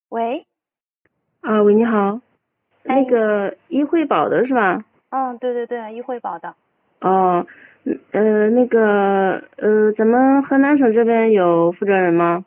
喂， 啊，喂，你好，那哎， 个医惠保的是吧？ 对对对，易惠宝的。 哦，咱们河南省这边有负责人吗？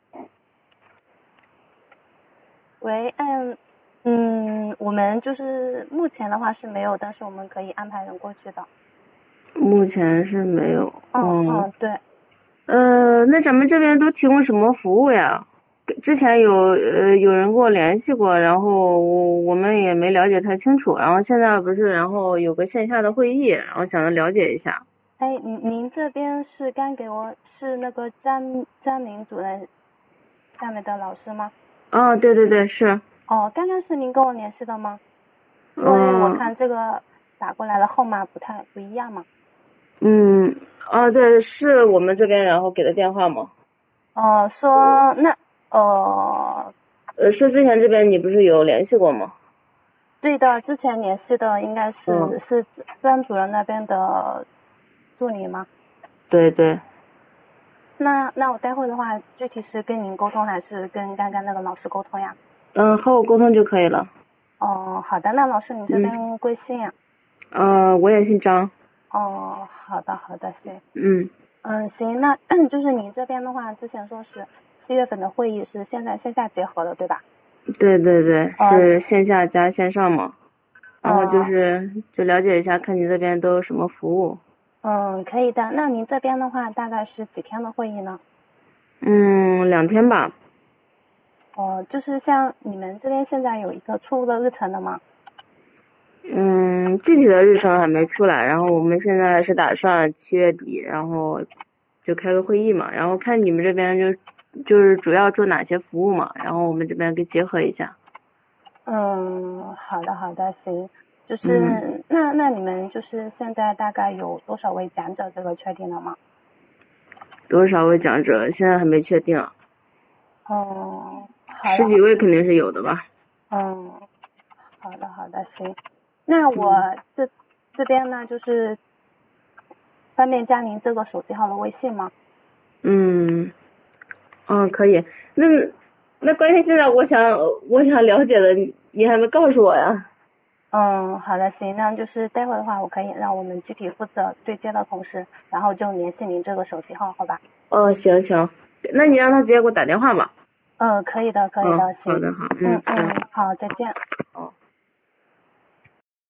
喂，我们就是目前的话是没有，但是我们可以安排人过去的。 目前是没有。哦， 对。 那咱们这边都提供什么服务呀？之前有人跟我联系过，然后我们也没了解太清楚，然后现在不是，然后有个线下的会议，然后想着了解一下。 哎，您这边是刚给我是那个张明主任下面的老师吗？ 哦，对对对，是。 哦，刚刚是您跟我联系的吗？因为我嗯看这个打过来的号码不一样嘛。 嗯，对，是我们这边然后给的电话吗？ 哦，说那呃是之前这边你不是有联系过吗？ 对的，之前联系的应该嗯， 是张主任那边的助理吗？ 对对。 那我待会的话，具体是跟您沟通还是跟刚刚那个老师沟通呀？ 和我沟通就可以了。 哦，好的，那老师你这嗯。 边贵姓呀？ 我也姓张。 哦，好的好的，行。 嗯， 行，那就是您这边的话，之前说是4月份的会议是现在线下结合的，对吧？ 对对对， 呃是线下加线上嘛。然后呃就了解一下，看你这边都有什么服务。 可以的。那您这边的话，大概是几天的会议呢？ 2天吧。 就是像你们这边现在有一个初步的日程的吗？ 具体的日程还没出来，然后我们现在是打算7月底，然后就开个会议嘛，然后看你们这边就是主要做哪些服务嘛，然后我们这边给结合一下。 好的好的，行。就嗯， 是那你们就是现在大概有多少位讲者，这个确定了吗？ 多少位讲者现在还没确定， 好的十几位肯定是有的吧。 嗯，好的好的，行。那我嗯这边呢，就是方便加您这个手机号的微信吗？ 嗯可以。那关键现在我想了解的你还没告诉我呀。 好的，行。那就是待会儿的话，我可以让我们具体负责对接的同事，然后就联系您这个手机号，好吧？ 哦，行行，那你让他直接给我打电话吧。 可以的，可以的，行。 好的好，行。 好，再见。 好。